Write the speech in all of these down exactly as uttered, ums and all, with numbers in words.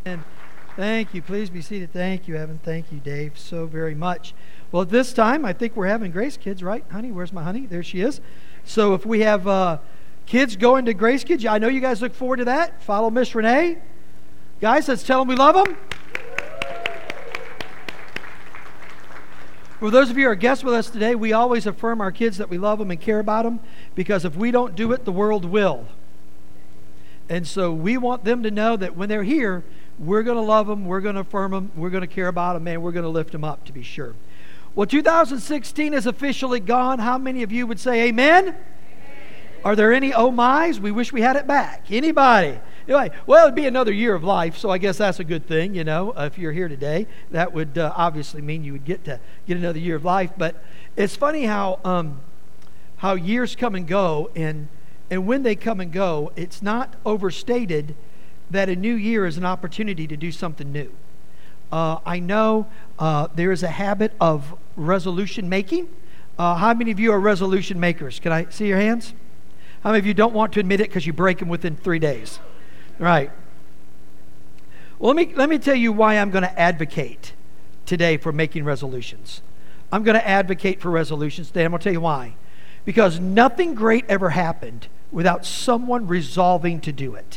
And thank you. Please be seated. Thank you, Evan. Thank you, Dave, so very much. Well, at this time, I think we're having Grace Kids, right? Honey, where's my honey? There she is. So if we have uh, kids going to Grace Kids, I know you guys look forward to that. Follow Miss Renee. Guys, let's tell them we love them. For those of you who are guests with us today, we always affirm our kids that we love them and care about them, because if we don't do it, the world will. And so we want them to know that when they're here, we're going to love them, we're going to affirm them, we're going to care about them, and we're going to lift them up, to be sure. Well, two thousand sixteen is officially gone. How many of you would say amen? Amen. Are there any oh my's? We wish we had it back. Anybody? You're like, well, it'd be another year of life, so I guess that's a good thing, you know. Uh, if you're here today, that would uh, obviously mean you would get to get another year of life. But it's funny how um, how years come and go, and and when they come and go, it's not overstated that a new year is an opportunity to do something new. Uh, I know uh, there is a habit of resolution making. Uh, how many of you are resolution makers? Can I see your hands? How many of you don't want to admit it because you break them within three days? Right. Well, let me let me tell you why I'm going to advocate today for making resolutions. I'm going to advocate for resolutions today. I'm going to tell you why. Because nothing great ever happened without someone resolving to do it.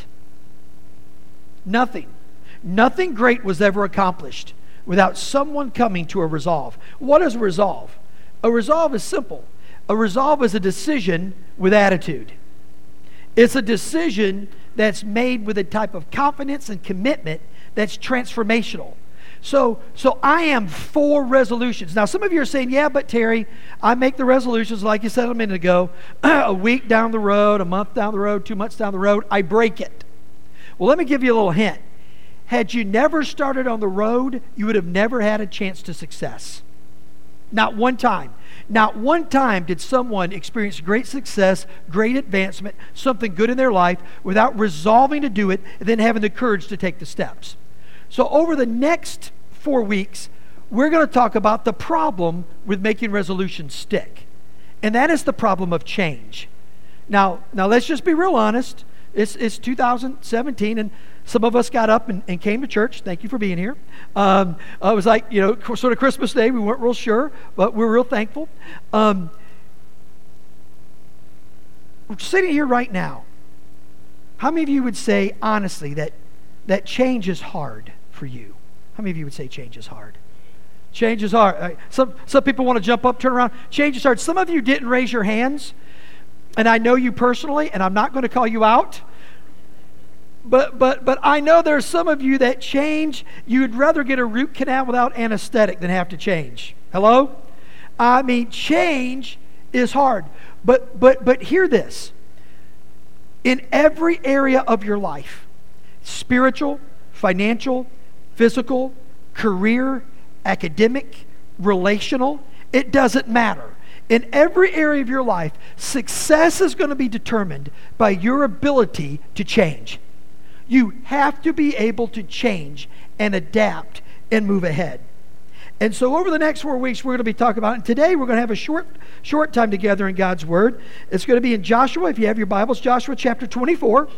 Nothing. Nothing great was ever accomplished without someone coming to a resolve. What is a resolve? A resolve is simple. A resolve is a decision with attitude. It's a decision that's made with a type of confidence and commitment that's transformational. So, so I am for resolutions. Now, some of you are saying, yeah, but Terry, I make the resolutions, like you said a minute ago, a week down the road, a month down the road, two months down the road, I break it. Well, let me give you a little hint. Had you never started on the road, you would have never had a chance to success. Not one time. Not one time did someone experience great success, great advancement, something good in their life without resolving to do it and then having the courage to take the steps. So over the next four weeks, we're going to talk about the problem with making resolutions stick. And that is the problem of change. Now, now let's just be real honest. It's, it's two thousand seventeen, and some of us got up and, and came to church. Thank you for being here. Um, it was like, you know, sort of Christmas Day. We weren't real sure, but we're real thankful. Um, sitting here right now, how many of you would say, honestly, that, that change is hard for you? How many of you would say change is hard? Change is hard. Uh, some, some people want to jump up, turn around. Change is hard. Some of you didn't raise your hands, and I know you personally, and I'm not going to call you out. But but but I know there's some of you that change, you'd rather get a root canal without anesthetic than have to change. Hello? I mean, change is hard. But but but hear this. In every area of your life, spiritual, financial, physical, career, academic, relational, it doesn't matter. In every area of your life, success is going to be determined by your ability to change. You have to be able to change and adapt and move ahead. And so over the next four weeks, we're going to be talking about it. And today, we're going to have a short, short time together in God's Word. It's going to be in Joshua, if you have your Bibles, Joshua chapter twenty-four.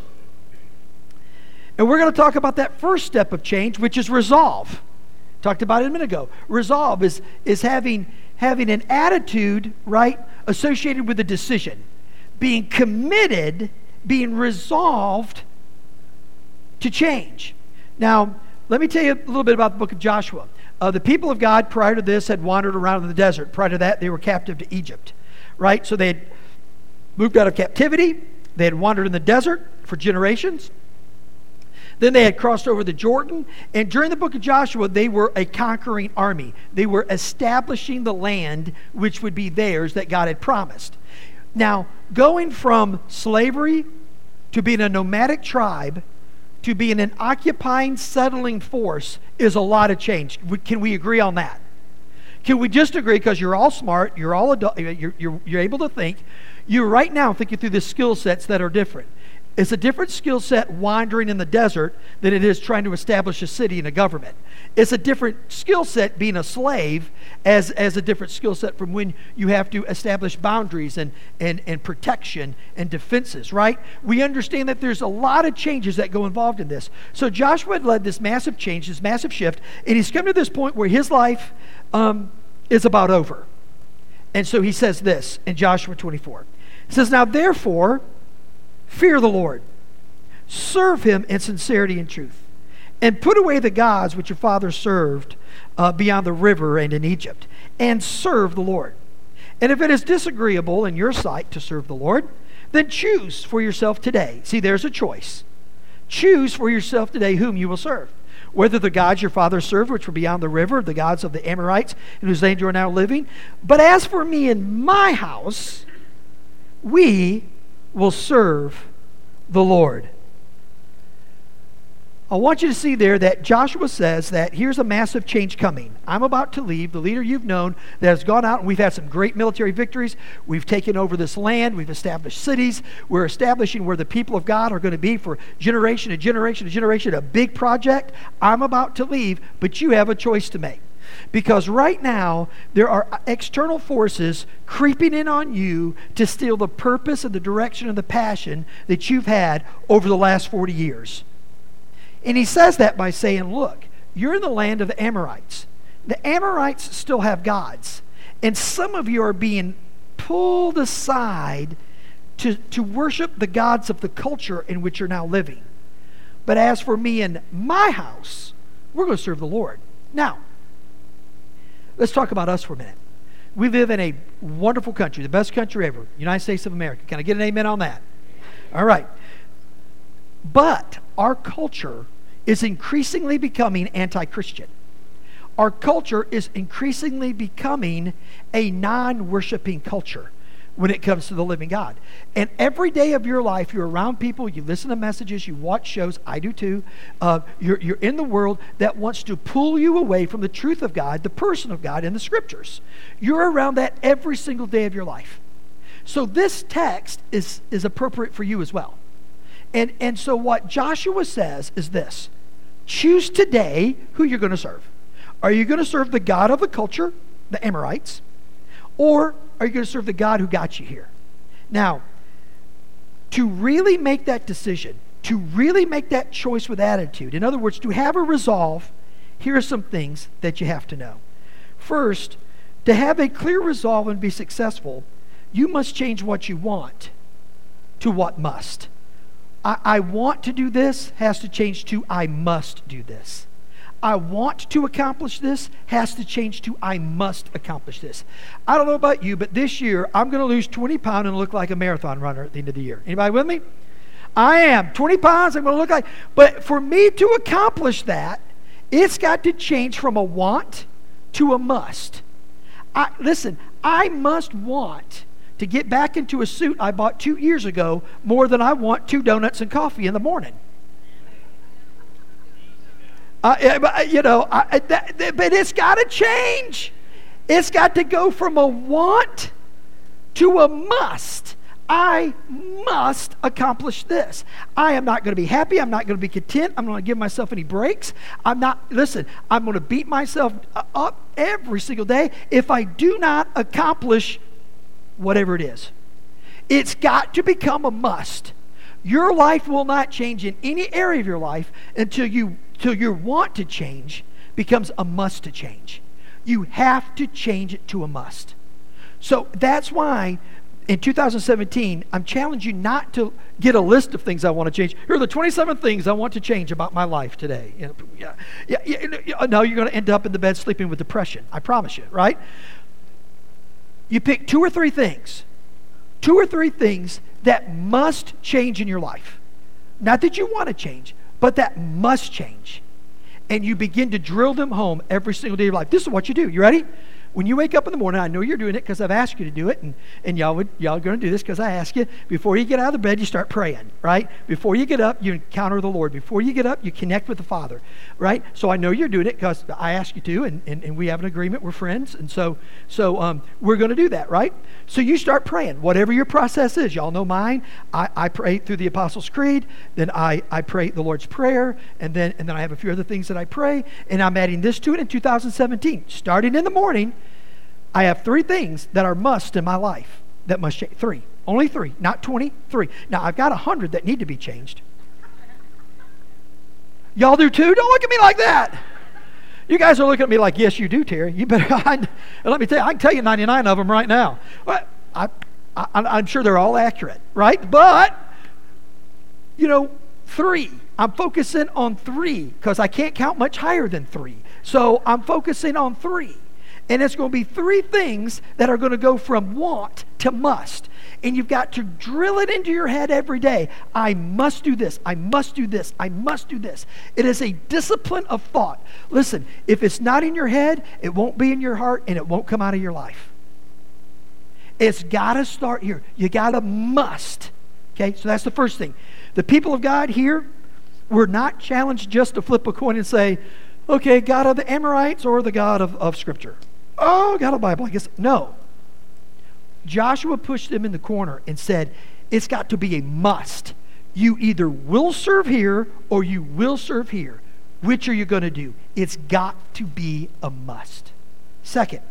And we're going to talk about that first step of change, which is resolve. Talked about it a minute ago. Resolve is, is having, having an attitude, right, associated with a decision. Being committed, being resolved to change. Now, let me tell you a little bit about the book of Joshua. Uh, the people of God prior to this had wandered around in the desert. Prior to that, they were captive to Egypt, right? So they had moved out of captivity. They had wandered in the desert for generations. Then they had crossed over the Jordan. And during the book of Joshua, they were a conquering army. They were establishing the land which would be theirs that God had promised. Now, going from slavery to being a nomadic tribe to being an occupying, settling force is a lot of change. Can we agree on that? Can we just agree, because you're all smart, you're all adult, you're, you're, you're able to think, you're right now thinking through the skill sets that are different. It's a different skill set wandering in the desert than it is trying to establish a city and a government. It's a different skill set being a slave as, as a different skill set from when you have to establish boundaries and, and, and protection and defenses, right? We understand that there's a lot of changes that go involved in this. So Joshua had led this massive change, this massive shift, and he's come to this point where his life um, is about over. And so he says this in Joshua twenty-four. He says, now therefore, fear the Lord, serve him in sincerity and truth, and put away the gods which your fathers served uh, beyond the river and in Egypt, and serve the Lord. And if it is disagreeable in your sight to serve the Lord, then choose for yourself today. See, there's a choice. Choose for yourself today whom you will serve. Whether the gods your fathers served, which were beyond the river, the gods of the Amorites, in whose land you are now living. But as for me and my house, we will serve the Lord. I want you to see there that Joshua says that here's a massive change coming. I'm about to leave, the leader you've known that has gone out, and we've had some great military victories. We've taken over this land. We've established cities. We're establishing where the people of God are going to be for generation to generation to generation, a big project. I'm about to leave, but you have a choice to make. Because right now, there are external forces creeping in on you to steal the purpose and the direction and the passion that you've had over the last forty years. And he says that by saying, look, you're in the land of the Amorites. The Amorites still have gods. And some of you are being pulled aside to, to worship the gods of the culture in which you're now living. But as for me and my house, we're going to serve the Lord. Now, let's talk about us for a minute. We live in a wonderful country, the best country ever, United States of America. Can I get an amen on that? All right. But our culture is increasingly becoming anti-Christian. Our culture is increasingly becoming a non-worshiping culture when it comes to the living God. And every day of your life, you're around people, you listen to messages, you watch shows, I do too. Uh, you're, you're in the world that wants to pull you away from the truth of God, the person of God, and the Scriptures. You're around that every single day of your life. So this text is, is appropriate for you as well. And, and so what Joshua says is this: choose today who you're going to serve. Are you going to serve the God of the culture, the Amorites, or are you going to serve the God who got you here? Now, to really make that decision, to really make that choice with attitude, in other words, to have a resolve, here are some things that you have to know. First, to have a clear resolve and be successful, you must change what you want to what must. I, I want to do this has to change to I must do this. I want to accomplish this has to change to I must accomplish this. I don't know about you, but this year I'm going to lose twenty pounds and look like a marathon runner at the end of the year. Anybody with me? I am. twenty pounds, I'm going to look like... But for me to accomplish that, it's got to change from a want to a must. I, listen, I must want to get back into a suit I bought two years ago more than I want two donuts and coffee in the morning. Uh, you know, I, that, that, but it's got to change. It's got to go from a want to a must. I must accomplish this. I am not going to be happy. I'm not going to be content. I'm not going to give myself any breaks. I'm not, listen, I'm going to beat myself up every single day if I do not accomplish whatever it is. It's got to become a must. Your life will not change in any area of your life until you till your want to change becomes a must to change. You have to change it to a must. So that's why in two thousand seventeen, I'm challenging you not to get a list of things I want to change. Here are the twenty-seven things I want to change about my life today. You know, yeah, yeah, yeah, no, you're going to end up in the bed sleeping with depression. I promise you, right? You pick two or three things. Two or three things that must change in your life. Not that you want to change, but that must change. And you begin to drill them home every single day of your life. This is what you do. You ready? when you wake up in the morning, I know you're doing it because I've asked you to do it, and, and y'all would y'all are going to do this because I ask you. Before you get out of the bed, you start praying, right? Before you get up, you encounter the Lord. Before you get up, you connect with the Father, right? So I know you're doing it because I asked you to, and, and, and we have an agreement. We're friends, and so so um, we're going to do that, right? So you start praying, whatever your process is. Y'all know mine. I, I pray through the Apostles' Creed, then I, I pray the Lord's Prayer, and then and then I have a few other things that I pray, and I'm adding this to it in two thousand seventeen. Starting in the morning, I have three things that are must in my life that must change. Three. Only three, not twenty, three. Now, I've got a hundred that need to be changed. Y'all do too? Don't look at me like that. You guys are looking at me like, yes, you do, Terry. You better, I, let me tell you, I can tell you ninety-nine of them right now. Well, I, I, I'm sure they're all accurate, right? But, you know, three. I'm focusing on three because I can't count much higher than three. So I'm focusing on three. And it's going to be three things that are going to go from want to must. And you've got to drill it into your head every day. I must do this. I must do this. I must do this. It is a discipline of thought. Listen, if it's not in your head, it won't be in your heart, and it won't come out of your life. It's got to start here. You got to must. Okay, so that's the first thing. The people of God here were not challenged just to flip a coin and say, okay, God of the Amorites or the God of, of Scripture? Oh, God of the Bible, I guess. No. Joshua pushed them in the corner and said, it's got to be a must. You either will serve here or you will serve here. Which are you going to do? It's got to be a must. Second,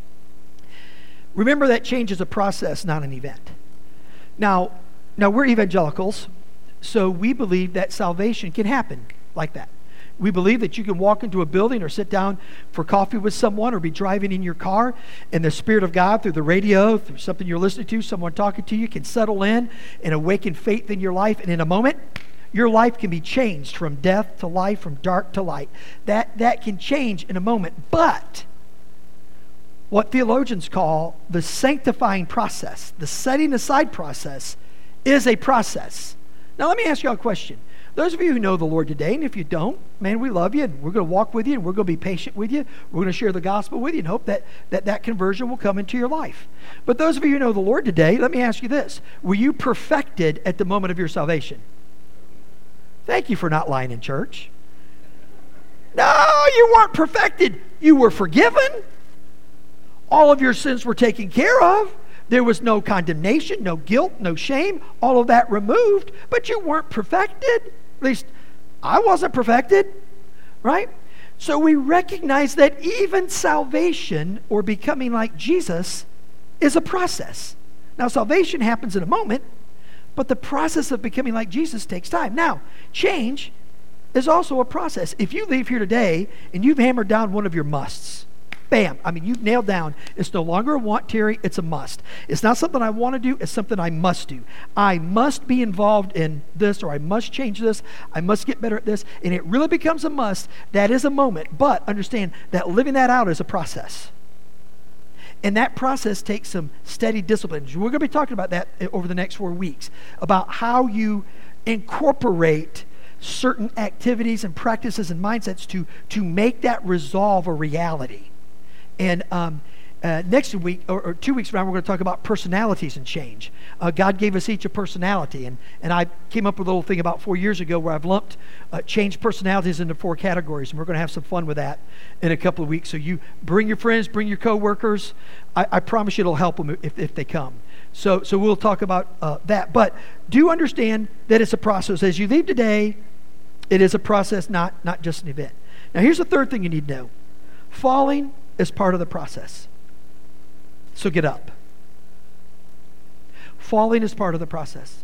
remember that change is a process, not an event. Now, now we're evangelicals, so we believe that salvation can happen like that. We believe that you can walk into a building or sit down for coffee with someone or be driving in your car, and the Spirit of God through the radio, through something you're listening to, someone talking to you, can settle in and awaken faith in your life. And in a moment, your life can be changed from death to life, from dark to light. That, that can change in a moment. But what theologians call the sanctifying process, the setting aside process, is a process. Now let me ask you all a question. Those of you who know the Lord today, and if you don't, man, we love you, and we're going to walk with you, and we're going to be patient with you. We're going to share the gospel with you and hope that, that that conversion will come into your life. But those of you who know the Lord today, let me ask you this. Were you perfected at the moment of your salvation? Thank you for not lying in church. No, you weren't perfected. You were forgiven. All of your sins were taken care of. There was no condemnation, no guilt, no shame, all of that removed, but you weren't perfected. At least I wasn't perfected, right? So we recognize that even salvation or becoming like Jesus is a process. Now, salvation happens in a moment, but the process of becoming like Jesus takes time. Now, change is also a process. If you leave here today and you've hammered down one of your musts, bam, I mean, you've nailed down, it's no longer a want, Terry, it's a must. It's not something I want to do, it's something I must do. I must be involved in this, or I must change this, I must get better at this, and it really becomes a must. That is a moment, but understand that living that out is a process. And that process takes some steady discipline. We're going to be talking about that over the next four weeks, about how you incorporate certain activities and practices and mindsets to, to make that resolve a reality. And um, uh, next week, or, or two weeks from now, we're going to talk about personalities and change. Uh, God gave us each a personality. And, and I came up with a little thing about four years ago where I've lumped uh, change personalities into four categories. And we're going to have some fun with that in a couple of weeks. So you bring your friends, bring your coworkers. I, I promise you it'll help them if, if they come. So, so we'll talk about uh, that. But do understand that it's a process. As you leave today, it is a process, not, not just an event. Now, here's the third thing you need to know. Falling is part of the process. So get up. Falling is part of the process.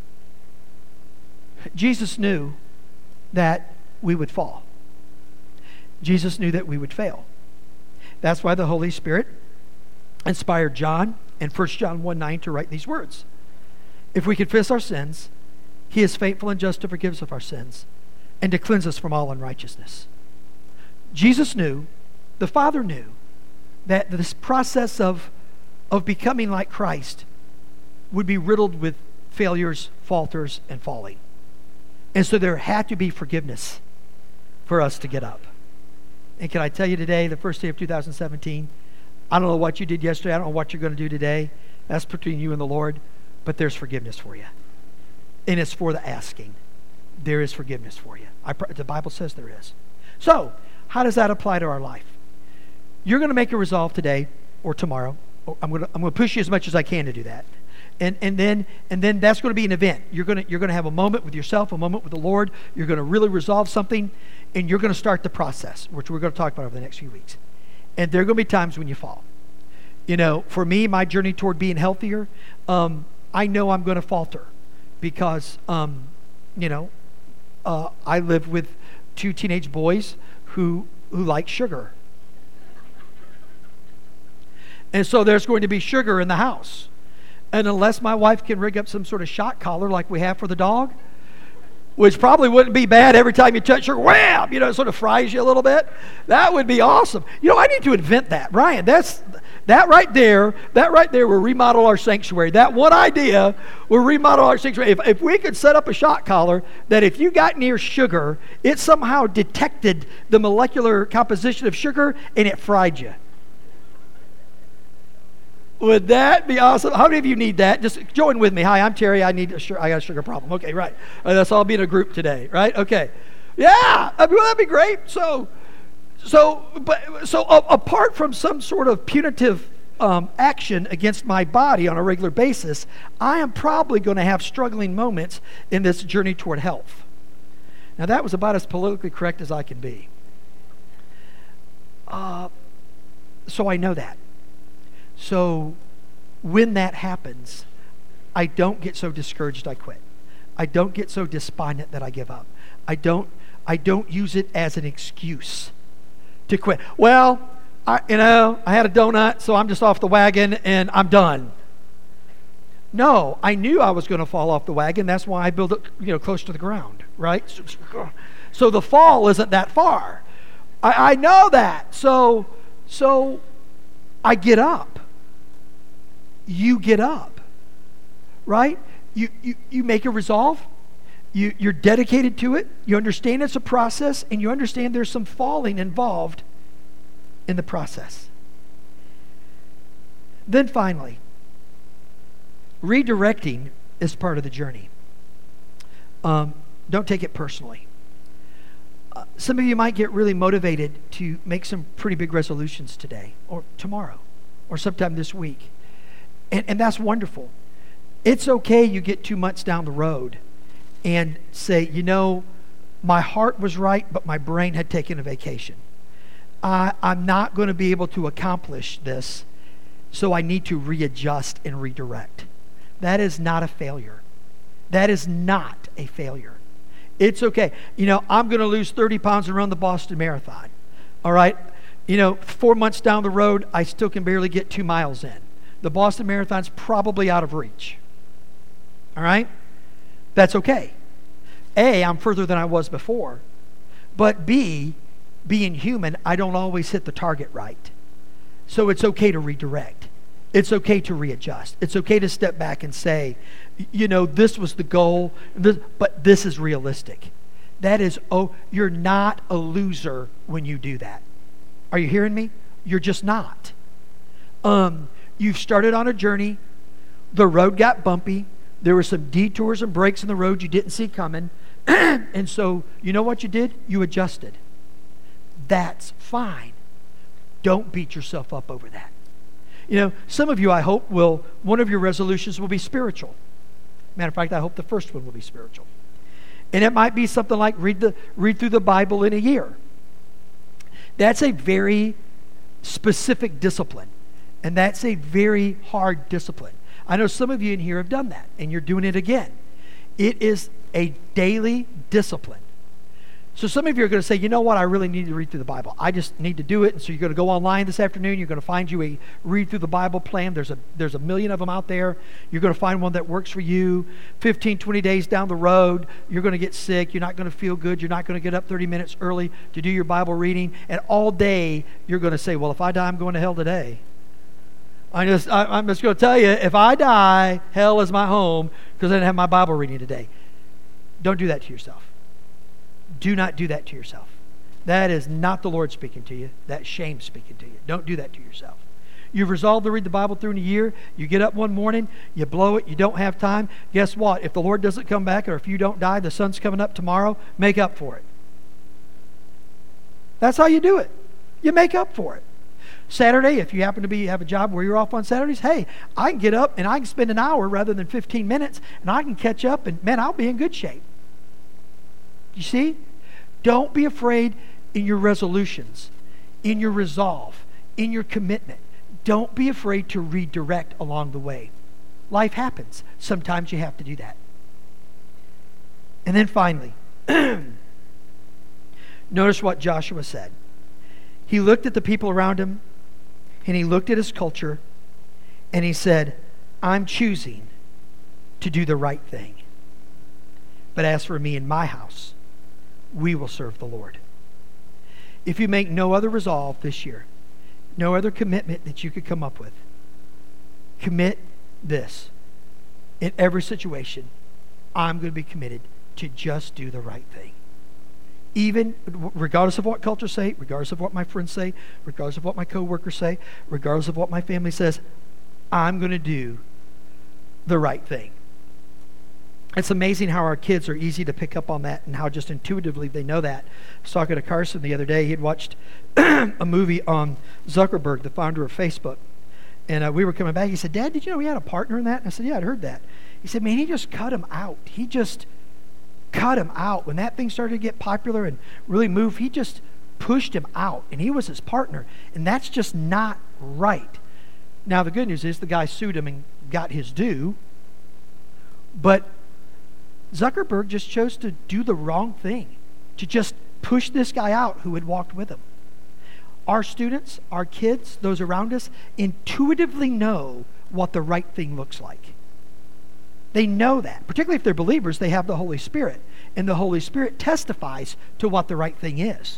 Jesus knew that we would fall. Jesus knew that we would fail. That's why the Holy Spirit inspired John in First John one nine to write these words. If we confess our sins, He is faithful and just to forgive us of our sins and to cleanse us from all unrighteousness. Jesus knew, the Father knew, that this process of, of becoming like Christ would be riddled with failures, falters, and falling. And so there had to be forgiveness for us to get up. And can I tell you today, the first day of two thousand seventeen, I don't know what you did yesterday. I don't know what you're going to do today. That's between you and the Lord. But there's forgiveness for you. And it's for the asking. There is forgiveness for you. I, the Bible says there is. So, how does that apply to our life? You're going to make a resolve today or tomorrow. Or I'm going to I'm going to push you as much as I can to do that. And and then and then that's going to be an event. You're going to you're going to have a moment with yourself, a moment with the Lord. You're going to really resolve something, and you're going to start the process, which we're going to talk about over the next few weeks. And there are going to be times when you fall. You know, for me, my journey toward being healthier, um, I know I'm going to falter because, um, you know, uh, I live with two teenage boys who who like sugar. And so there's going to be sugar in the house. And unless my wife can rig up some sort of shock collar like we have for the dog, which probably wouldn't be bad every time you touch sugar, wham, you know, it sort of fries you a little bit. That would be awesome. You know, I need to invent that. Ryan, that's that right there, that right there will remodel our sanctuary. That one idea will remodel our sanctuary. If, if we could set up a shock collar that if you got near sugar, it somehow detected the molecular composition of sugar and it fried you. Would that be awesome? How many of you need that? Just join with me. Hi, I'm Terry. I need a sugar, I got a sugar problem. Okay, right. Uh, let's all be in a group today, right? Okay. Yeah, I mean, well, that'd be great. So, so, but so uh, apart from some sort of punitive um, action against my body on a regular basis, I am probably going to have struggling moments in this journey toward health. Now, that was about as politically correct as I can be. Uh, so I know that. So when that happens, I don't get so discouraged I quit. I don't get so despondent that I give up. I don't I don't use it as an excuse to quit. Well, I, you know, I had a donut, so I'm just off the wagon and I'm done. No, I knew I was going to fall off the wagon. That's why I built it, you know, close to the ground, right? So, so the fall isn't that far. I, I know that. So so I get up. You get up, right? You, you, you make a resolve. You, you're dedicated to it. You understand it's a process, and you understand there's some falling involved in the process. Then finally, redirecting is part of the journey. Um, don't take it personally. Uh, some of you might get really motivated to make some pretty big resolutions today or tomorrow or sometime this week. And, and that's wonderful. It's okay you get two months down the road and say, you know, my heart was right, but my brain had taken a vacation. I, I'm not going to be able to accomplish this, so I need to readjust and redirect. That is not a failure. That is not a failure. It's okay. You know, I'm going to lose thirty pounds and run the Boston Marathon. All right? You know, four months down the road, I still can barely get two miles in. The Boston Marathon's probably out of reach. All right? That's okay. A, I'm further than I was before. But B, being human, I don't always hit the target right. So it's okay to redirect. It's okay to readjust. It's okay to step back and say, you know, this was the goal, but this is realistic. That is, oh, you're not a loser when you do that. Are you hearing me? You're just not. Um... You've started on a journey. The road got bumpy. There were some detours and breaks in the road you didn't see coming. And so, you know what you did? You adjusted. That's fine. Don't beat yourself up over that. You know, some of you, I hope, will, one of your resolutions will be spiritual. Matter of fact, I hope the first one will be spiritual. And it might be something like read the read through the Bible in a year. That's a very specific discipline. And that's a very hard discipline. I know some of you in here have done that, and you're doing it again. It is a daily discipline. So some of you are going to say, you know what, I really need to read through the Bible. I just need to do it. And so you're going to go online this afternoon. You're going to find you a read through the Bible plan. There's a there's a million of them out there. You're going to find one that works for you. fifteen, twenty days down the road, you're going to get sick. You're not going to feel good. You're not going to get up thirty minutes early to do your Bible reading. And all day, you're going to say, well, if I die, I'm going to hell today. I just, I, I'm just going to tell you, if I die, hell is my home because I didn't have my Bible reading today. Don't do that to yourself. Do not do that to yourself. That is not the Lord speaking to you. That's shame speaking to you. Don't do that to yourself. You've resolved to read the Bible through in a year. You get up one morning, you blow it, you don't have time. Guess what? If the Lord doesn't come back or if you don't die, the sun's coming up tomorrow, make up for it. That's how you do it. You make up for it. Saturday, if you happen to be have a job where you're off on Saturdays, hey, I can get up and I can spend an hour rather than fifteen minutes, and I can catch up, and man, I'll be in good shape. You see? Don't be afraid in your resolutions, in your resolve, in your commitment. Don't be afraid to redirect along the way. Life happens. Sometimes you have to do that. And then finally, notice what Joshua said. He looked at the people around him, and he looked at his culture, and he said, I'm choosing to do the right thing. But as for me and my house, we will serve the Lord. If you make no other resolve this year, no other commitment that you could come up with, commit this. In every situation, I'm going to be committed to just do the right thing. Even regardless of what culture say, regardless of what my friends say, regardless of what my coworkers say, regardless of what my family says, I'm going to do the right thing. It's amazing how our kids are easy to pick up on that and how just intuitively they know that. I was talking to Carson the other day. He'd watched a movie on Zuckerberg, the founder of Facebook. And uh, we were coming back. He said, Dad, did you know he had a partner in that? And I said, yeah, I'd heard that. He said, man, he just cut him out. He just cut him out. When that thing started to get popular and really move, he just pushed him out. And he was his partner. And that's just not right. Now, the good news is the guy sued him and got his due. But Zuckerberg just chose to do the wrong thing, to just push this guy out who had walked with him. Our students, our kids, those around us, intuitively know what the right thing looks like. They know that. Particularly if they're believers, they have the Holy Spirit. And the Holy Spirit testifies to what the right thing is.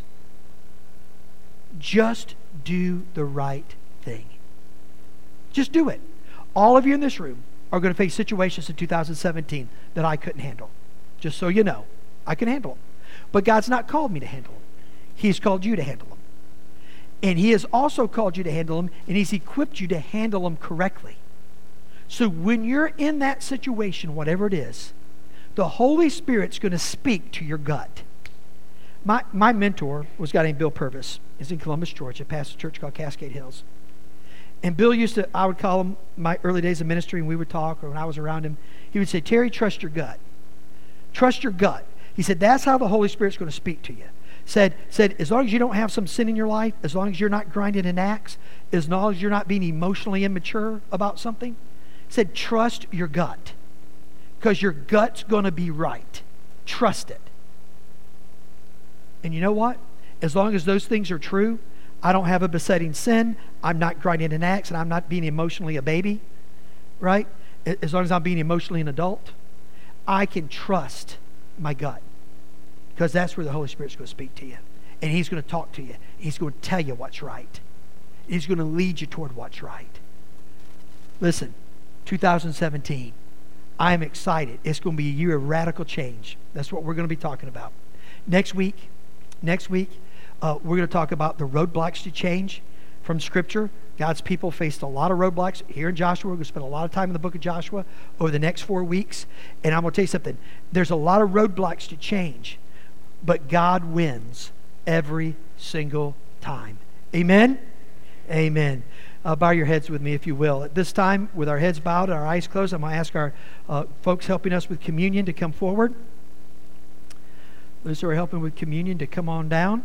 Just do the right thing. Just do it. All of you in this room are going to face situations in two thousand seventeen that I couldn't handle. Just so you know, I can handle them. But God's not called me to handle them. He's called you to handle them. And He has also called you to handle them, and He's equipped you to handle them correctly. So when you're in that situation, whatever it is, the Holy Spirit's going to speak to your gut. My, my mentor was a guy named Bill Purvis. He's in Columbus, Georgia, pastors a church called Cascade Hills. And Bill used to, I would call him my early days of ministry, and we would talk, or when I was around him, he would say, Terry, trust your gut. Trust your gut. He said, that's how the Holy Spirit's going to speak to you. Said, said, as long as you don't have some sin in your life, as long as you're not grinding an axe, as long as you're not being emotionally immature about something, said, trust your gut. Because your gut's going to be right. Trust it. And you know what? As long as those things are true, I don't have a besetting sin, I'm not grinding an axe, and I'm not being emotionally a baby, right? As long as I'm being emotionally an adult, I can trust my gut. Because that's where the Holy Spirit's going to speak to you. And He's going to talk to you. He's going to tell you what's right. He's going to lead you toward what's right. Listen, two thousand seventeen, I am excited. It's going to be a year of radical change. That's what we're going to be talking about. Next week, next week, uh, we're going to talk about the roadblocks to change from Scripture. God's people faced a lot of roadblocks. Here in Joshua, we're going to spend a lot of time in the book of Joshua over the next four weeks. And I'm going to tell you something. There's a lot of roadblocks to change. But God wins every single time. Amen? Amen. Uh, bow your heads with me, if you will. At this time, with our heads bowed and our eyes closed, I'm going to ask our uh, folks helping us with communion to come forward. Those who are helping with communion to come on down.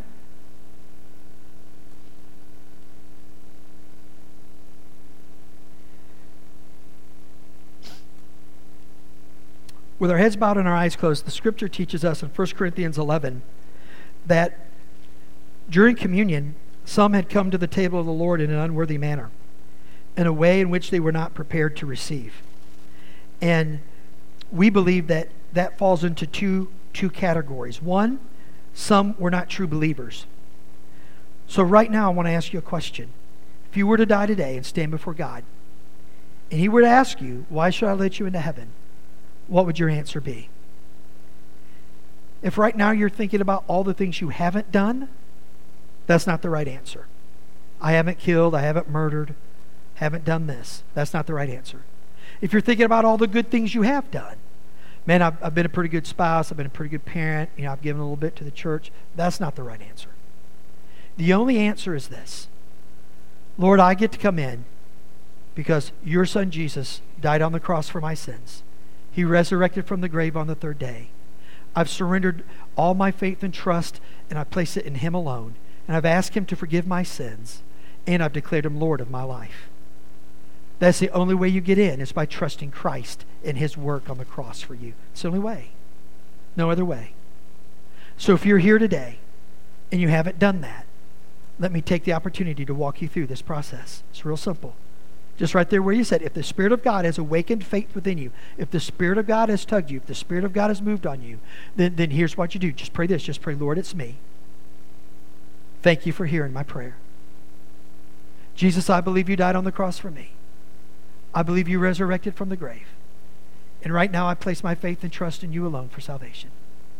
With our heads bowed and our eyes closed, the Scripture teaches us in First Corinthians eleven that during communion, some had come to the table of the Lord in an unworthy manner, in a way in which they were not prepared to receive. And we believe that that falls into two, two categories. One, some were not true believers. So right now I want to ask you a question. If you were to die today and stand before God, and He were to ask you, why should I let you into heaven? What would your answer be? If right now you're thinking about all the things you haven't done, that's not the right answer. I haven't killed, I haven't murdered, haven't done this. That's not the right answer. If you're thinking about all the good things you have done, man, I've, I've been a pretty good spouse, I've been a pretty good parent, you know, I've given a little bit to the church. That's not the right answer. The only answer is this. Lord, I get to come in because your son Jesus died on the cross for my sins. He resurrected from the grave on the third day. I've surrendered all my faith and trust, and I place it in him alone. And I've asked him to forgive my sins, and I've declared him Lord of my life. That's the only way you get in, is by trusting Christ and his work on the cross for you. It's the only way. No other way. So if you're here today and you haven't done that, let me take the opportunity to walk you through this process. It's real simple. Just right there where you said, if the Spirit of God has awakened faith within you, if the Spirit of God has tugged you, if the Spirit of God has moved on you, then, then here's what you do. Just pray this. Just pray, Lord, it's me. Thank you for hearing my prayer. Jesus, I believe you died on the cross for me. I believe you resurrected from the grave. And right now I place my faith and trust in you alone for salvation.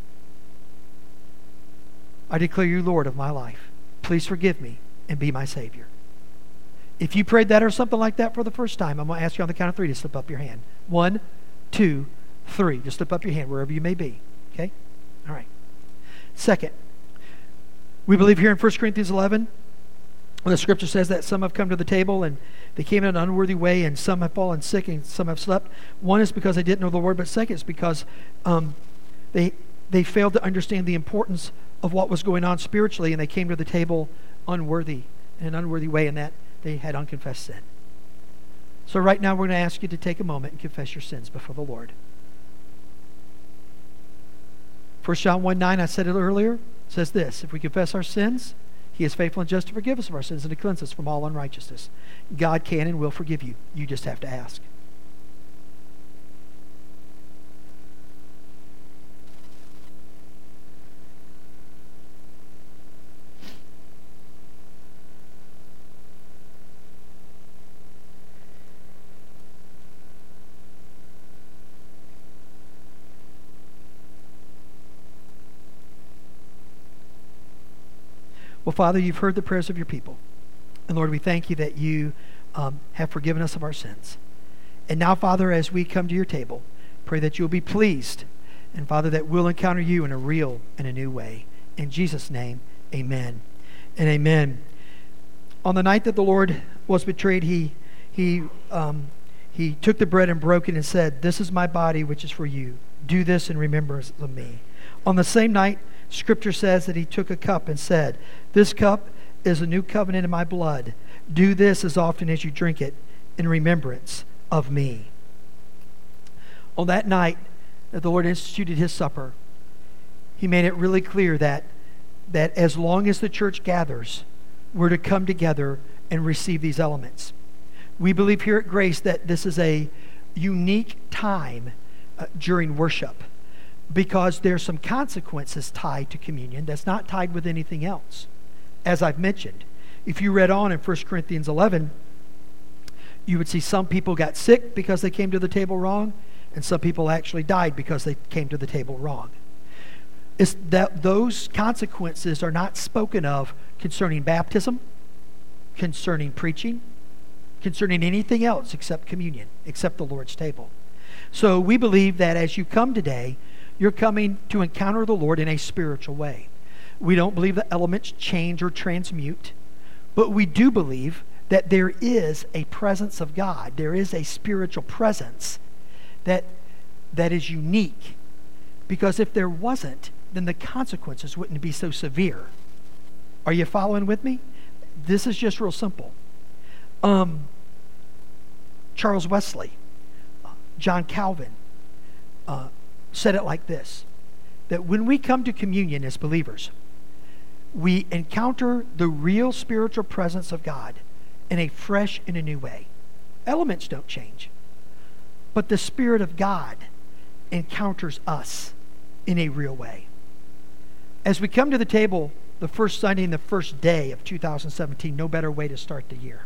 I declare you Lord of my life. Please forgive me and be my Savior. If you prayed that or something like that for the first time, I'm going to ask you on the count of three to slip up your hand. One, two, three. Just slip up your hand wherever you may be. Okay? All right. Second, we believe here in First Corinthians eleven, when the scripture says that some have come to the table and they came in an unworthy way, and some have fallen sick and some have slept. One is because they didn't know the Lord, but second is because um, they they failed to understand the importance of what was going on spiritually, and they came to the table unworthy, in an unworthy way, and that they had unconfessed sin. So right now we're going to ask you to take a moment and confess your sins before the Lord. First John one nine, I said it earlier, says this: if we confess our sins, he is faithful and just to forgive us of our sins and to cleanse us from all unrighteousness. God can and will forgive you. You just have to ask. Well, Father, you've heard the prayers of your people. And Lord, we thank you that you um, have forgiven us of our sins. And now, Father, as we come to your table, pray that you'll be pleased. And Father, that we'll encounter you in a real and a new way. In Jesus' name, amen and amen. On the night that the Lord was betrayed, he, he, um, he took the bread and broke it and said, "This is my body, which is for you. Do this in remembrance of me." On the same night, Scripture says that he took a cup and said, "This cup is a new covenant in my blood. Do this as often as you drink it in remembrance of me." On that night that the Lord instituted his supper, he made it really clear that, that as long as the church gathers, we're to come together and receive these elements. We believe here at Grace that this is a unique time uh, during worship, because there's some consequences tied to communion that's not tied with anything else. As I've mentioned, if you read on in First Corinthians eleven, you would see some people got sick because they came to the table wrong, and some people actually died because they came to the table wrong. It's that those consequences are not spoken of concerning baptism, concerning preaching, concerning anything else except communion, except the Lord's table. So we believe that as you come today, you're coming to encounter the Lord in a spiritual way. We don't believe the elements change or transmute, but we do believe that there is a presence of God. There is a spiritual presence that, that is unique. Because if there wasn't, then the consequences wouldn't be so severe. Are you following with me? This is just real simple. Um, Charles Wesley, uh, John Calvin, uh, said it like this, that when we come to communion as believers, we encounter the real spiritual presence of God in a fresh and a new way. Elements don't change, but the Spirit of God encounters us in a real way. As we come to the table the first Sunday and the first day of two thousand seventeen, no better way to start the year,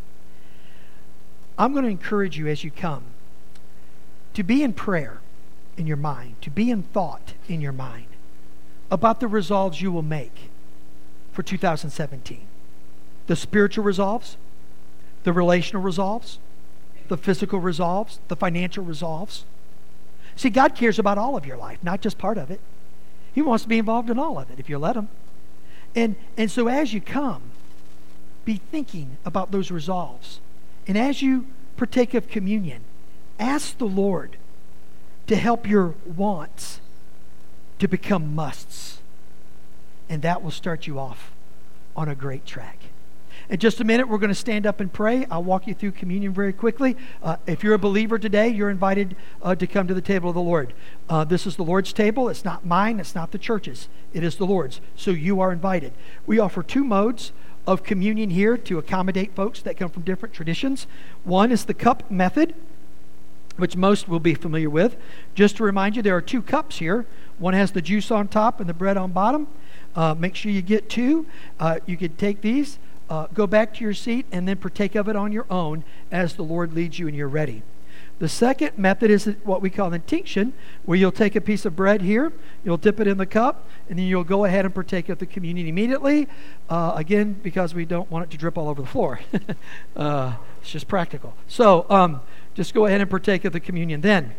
I'm going to encourage you as you come to be in prayer in your mind, to be in thought in your mind about the resolves you will make for two thousand seventeen. The spiritual resolves, the relational resolves, the physical resolves, the financial resolves. See, God cares about all of your life, not just part of it. He wants to be involved in all of it if you let him. And, and so as you come, be thinking about those resolves. And as you partake of communion, ask the Lord to help your wants to become musts. And that will start you off on a great track. In just a minute, we're going to stand up and pray. I'll walk you through communion very quickly. Uh, if you're a believer today, you're invited uh, to come to the table of the Lord. Uh, this is the Lord's table. It's not mine. It's not the church's. It is the Lord's. So you are invited. We offer two modes of communion here to accommodate folks that come from different traditions. One is the cup method, which most will be familiar with. Just to remind you, there are two cups here. One has the juice on top and the bread on bottom. Uh, make sure you get two. Uh, you can take these. Uh, go back to your seat and then partake of it on your own as the Lord leads you and you're ready. The second method is what we call intinction, where you'll take a piece of bread here, you'll dip it in the cup, and then you'll go ahead and partake of the communion immediately. Uh, again, because we don't want it to drip all over the floor. uh, it's just practical. So um, just go ahead and partake of the communion then.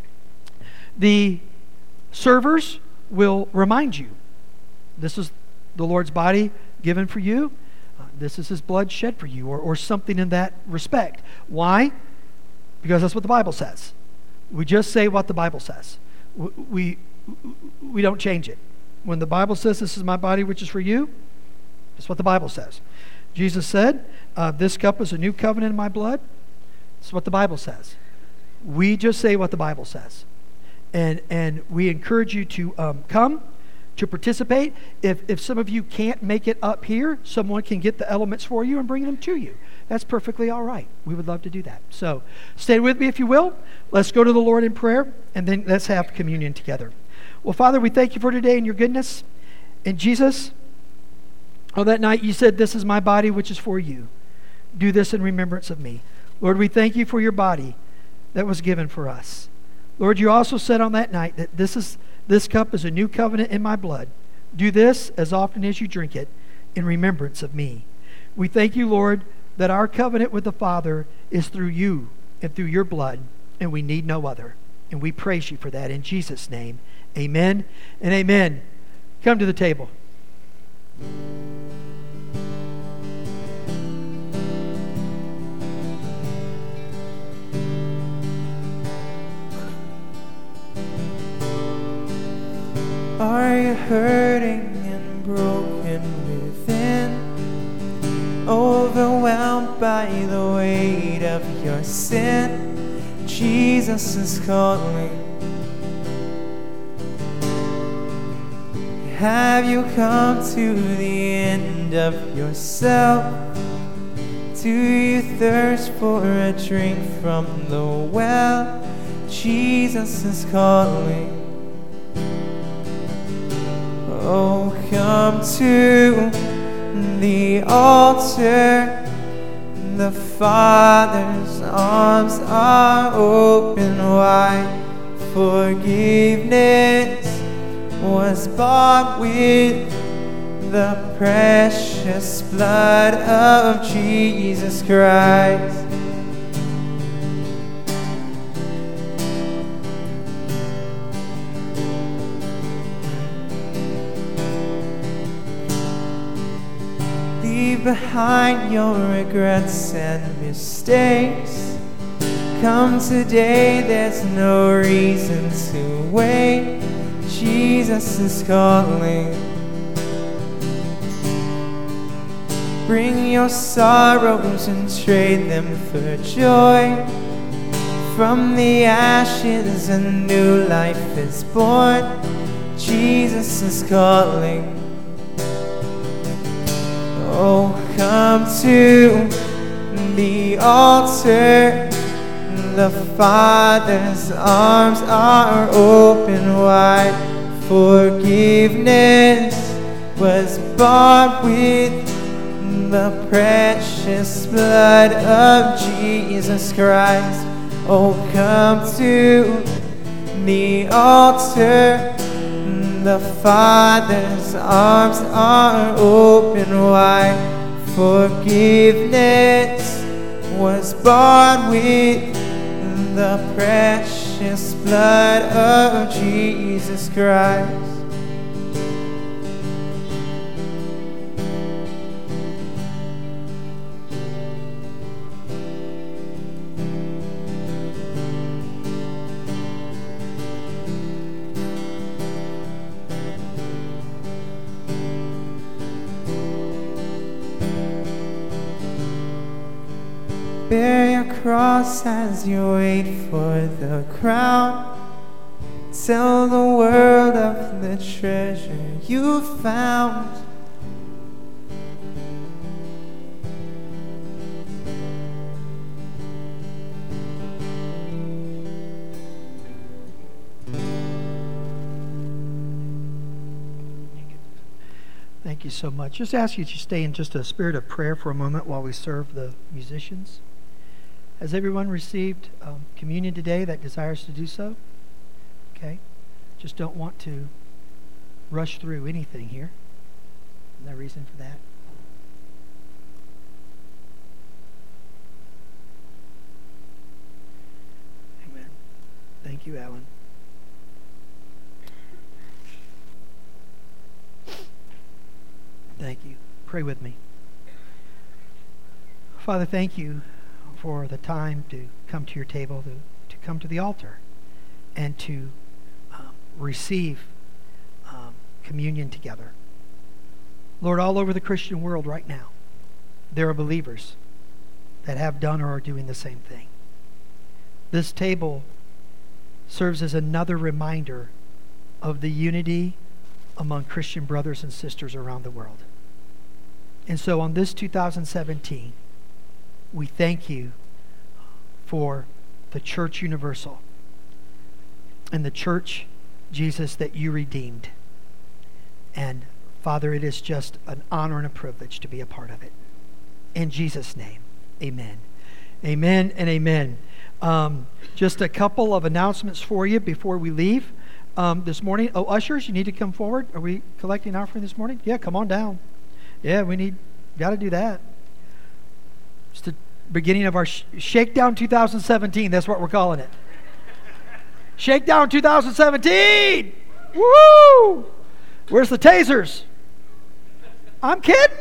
The servers will remind you, this is the Lord's body given for you. This is his blood shed for you, or, or something in that respect. Why? Because that's what the Bible says. We just say what the Bible says. We, we, we don't change it. When the Bible says, this is my body which is for you, that's what the Bible says. Jesus said, uh, this cup is a new covenant in my blood. That's what the Bible says. We just say what the Bible says. And, and we encourage you to um, come, to participate. If, if some of you can't make it up here, someone can get the elements for you and bring them to you. That's perfectly all right. We would love to do that. So stay with me if you will. Let's go to the Lord in prayer, and then let's have communion together. Well, Father, we thank you for today and your goodness. And Jesus, on that night you said, this is my body which is for you. Do this in remembrance of me. Lord, we thank you for your body that was given for us. Lord, you also said on that night that this is This cup is a new covenant in my blood. Do this as often as you drink it in remembrance of me. We thank you, Lord, that our covenant with the Father is through you and through your blood, and we need no other. And we praise you for that in Jesus' name. Amen and amen. Come to the table. Are you hurting and broken within? Overwhelmed by the weight of your sin? Jesus is calling. Have you come to the end of yourself? Do you thirst for a drink from the well? Jesus is calling. Oh, come to the altar. The Father's arms are open wide. Forgiveness was bought with the precious blood of Jesus Christ. Leave behind your regrets and mistakes. Come today, there's no reason to wait. Jesus is calling. Bring your sorrows and trade them for joy. From the ashes a new life is born. Jesus is calling. Oh, come to the altar. The Father's arms are open wide. Forgiveness was bought with the precious blood of Jesus Christ. Oh, come to the altar. The Father's arms are open wide. Forgiveness was bought with the precious blood of Jesus Christ. Bear your cross as you wait for the crown. Tell the world of the treasure you found. Thank you so much. Just ask you to stay in just a spirit of prayer for a moment while we serve the musicians. Has everyone received um, communion today that desires to do so? Okay. Just don't want to rush through anything here. No reason for that. Amen. Thank you, Alan. Thank you. Pray with me. Father, thank you for the time to come to your table, to, to come to the altar, and to um, receive um, communion together. Lord, all over the Christian world right now, there are believers that have done or are doing the same thing. This table serves as another reminder of the unity among Christian brothers and sisters around the world. And so on this two thousand seventeen, we thank you for the Church Universal and the church, Jesus, that you redeemed. And Father, it is just an honor and a privilege to be a part of it. In Jesus' name, amen. Amen and amen. Um, just a couple of announcements for you before we leave um, this morning. Oh, ushers, you need to come forward. Are we collecting offering this morning? Yeah, come on down. Yeah, we need, got to do that. It's the beginning of our sh- Shakedown twenty seventeen. That's what we're calling it. Shakedown twenty seventeen. Woo! Where's the tasers? I'm kidding.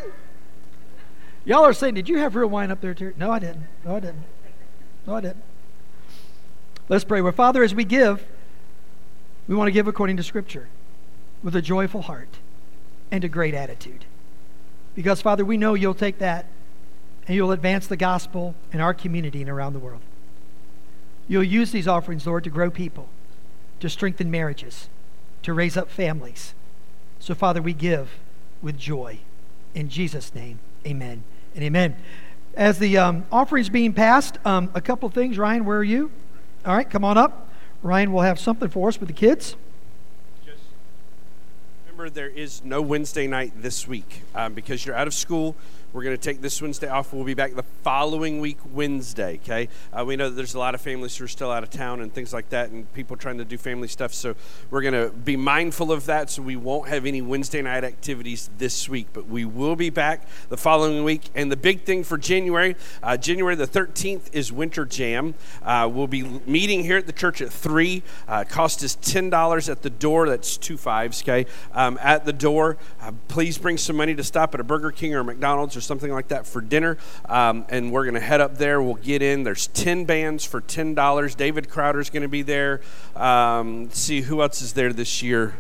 Y'all are saying, did you have real wine up there too? No, I didn't. No, I didn't. No, I didn't. Let's pray. Well, Father, as we give, we want to give according to Scripture with a joyful heart and a great attitude. Because, Father, we know you'll take that and you'll advance the gospel in our community and around the world. You'll use these offerings, Lord, to grow people, to strengthen marriages, to raise up families. So, Father, we give with joy. In Jesus' name, amen and amen. As the um, offering's being passed, um, a couple things. Ryan, where are you? All right, come on up. Ryan will have something for us with the kids. Just remember, there is no Wednesday night this week um, because you're out of school. We're going to take this Wednesday off. We'll be back the following week, Wednesday, okay? Uh, we know that there's a lot of families who are still out of town and things like that and people trying to do family stuff, so we're going to be mindful of that, so we won't have any Wednesday night activities this week, but we will be back the following week. And the big thing for January, uh, January the thirteenth is Winter Jam. Uh, we'll be meeting here at the church at three. Uh, cost is ten dollars at the door. That's two fives, okay? Um, at the door. Uh, please bring some money to stop at a Burger King or a McDonald's or something like that for dinner, um, and we're going to head up there. We'll get in. There's ten bands for ten dollars. David Crowder's going to be there. Um, let's see, who else is there this year?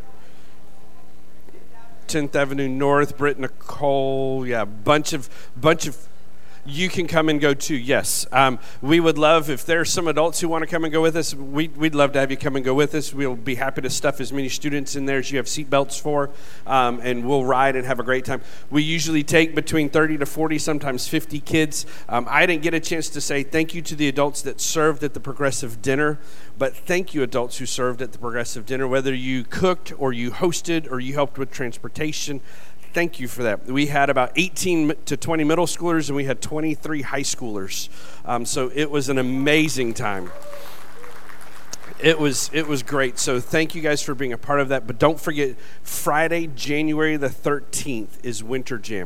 tenth Avenue North, Britt Nicole, yeah, bunch of, bunch of, you can come and go too, yes. Um, we would love, if there's some adults who want to come and go with us, we'd, we'd love to have you come and go with us. We'll be happy to stuff as many students in there as you have seat belts for, um, and we'll ride and have a great time. We usually take between thirty to forty, sometimes fifty kids. Um, I didn't get a chance to say thank you to the adults that served at the Progressive Dinner, but thank you adults who served at the Progressive Dinner, whether you cooked or you hosted or you helped with transportation. Thank you for that. We had about eighteen to twenty middle schoolers, and we had twenty-three high schoolers. Um, so it was an amazing time. It was it was great. So thank you guys for being a part of that. But don't forget, Friday, January the thirteenth is Winter Jam.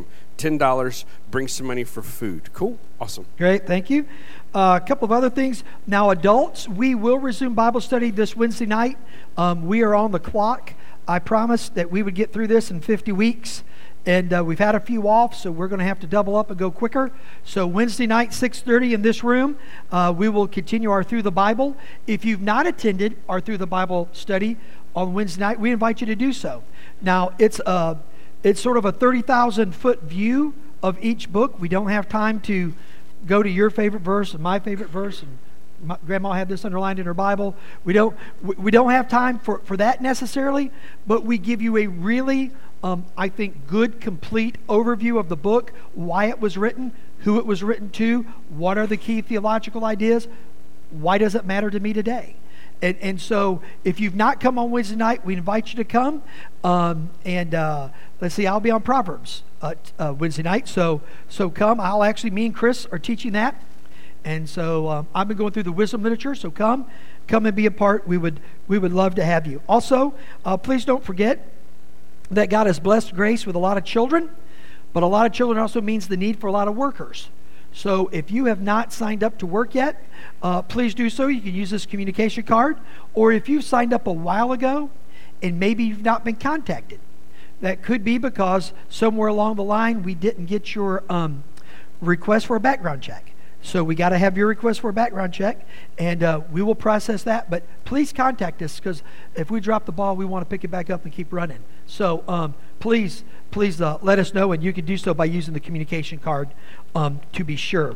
ten dollars, bring some money for food. Cool? Awesome. Great, thank you. Uh, a couple of other things. Now, adults, we will resume Bible study this Wednesday night. Um, we are on the clock. I promised that we would get through this in fifty weeks. And uh, we've had a few off, so we're going to have to double up and go quicker. So Wednesday night, six thirty in this room, uh, we will continue our Through the Bible. If you've not attended our Through the Bible study on Wednesday night, we invite you to do so. Now, it's a, it's sort of a thirty thousand foot view of each book. We don't have time to go to your favorite verse and my favorite verse, and my, Grandma had this underlined in her Bible. We don't, we, we don't have time for, for that necessarily, but we give you a really Um, I think, good, complete overview of the book, why it was written, who it was written to, what are the key theological ideas, why does it matter to me today? And, and so if you've not come on Wednesday night, we invite you to come. Um, and uh, let's see, I'll be on Proverbs uh, uh, Wednesday night, so so come. I'll actually, me and Chris are teaching that. And so um, I've been going through the wisdom literature, so come. Come and be a part. We would, we would love to have you. Also, uh, please don't forget that God has blessed Grace with a lot of children, but a lot of children also means the need for a lot of workers. So if you have not signed up to work yet, uh, please do so. You can use this communication card. Or if you've signed up a while ago and maybe you've not been contacted, that could be because somewhere along the line we didn't get your um, request for a background check. So we got to have your request for a background check, and uh, we will process that. But please contact us, because if we drop the ball, we want to pick it back up and keep running. So um, please, please uh, let us know, and you can do so by using the communication card um, to be sure.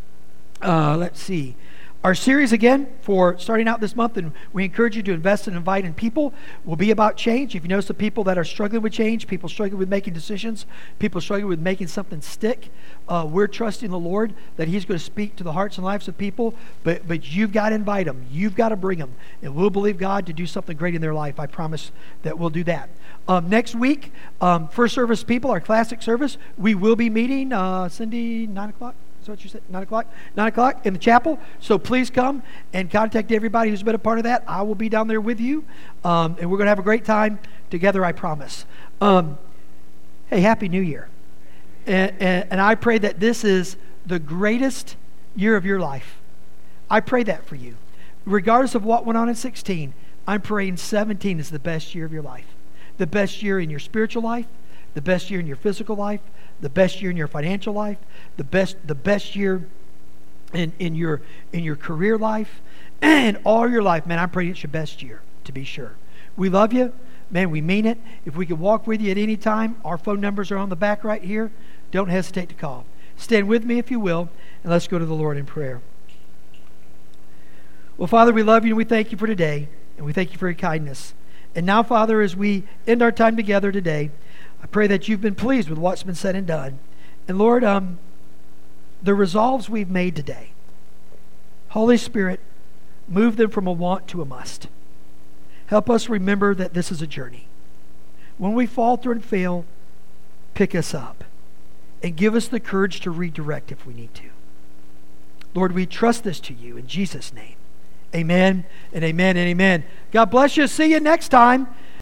Uh, let's see. Our series, again, for starting out this month, and we encourage you to invest and invite in people, will be about change. If you notice the people that are struggling with change, people struggling with making decisions, people struggling with making something stick, uh, we're trusting the Lord that He's going to speak to the hearts and lives of people, but, but you've got to invite them. You've got to bring them. And we'll believe God to do something great in their life. I promise that we'll do that. Um, next week, um, first service people, our classic service, we will be meeting, uh, Cindy, nine o'clock? Is that what you said? Nine o'clock? Nine o'clock in the chapel. So please come and contact everybody who's been a part of that. I will be down there with you. Um, and we're going to have a great time together, I promise. Um, hey, Happy New Year. And, and, and I pray that this is the greatest year of your life. I pray that for you. Regardless of what went on in sixteen, I'm praying seventeen is the best year of your life. The best year in your spiritual life, the best year in your physical life, the best year in your financial life, the best the best year in, in your in your career life, and all your life. Man, I'm praying it's your best year, to be sure. We love you. Man, we mean it. If we can walk with you at any time, our phone numbers are on the back right here. Don't hesitate to call. Stand with me if you will, and let's go to the Lord in prayer. Well, Father, we love you and we thank you for today, and we thank you for your kindness. And now, Father, as we end our time together today, I pray that you've been pleased with what's been said and done. And Lord, um, the resolves we've made today, Holy Spirit, move them from a want to a must. Help us remember that this is a journey. When we falter and fail, pick us up and give us the courage to redirect if we need to. Lord, we trust this to you in Jesus' name. Amen and amen and amen. God bless you. See you next time.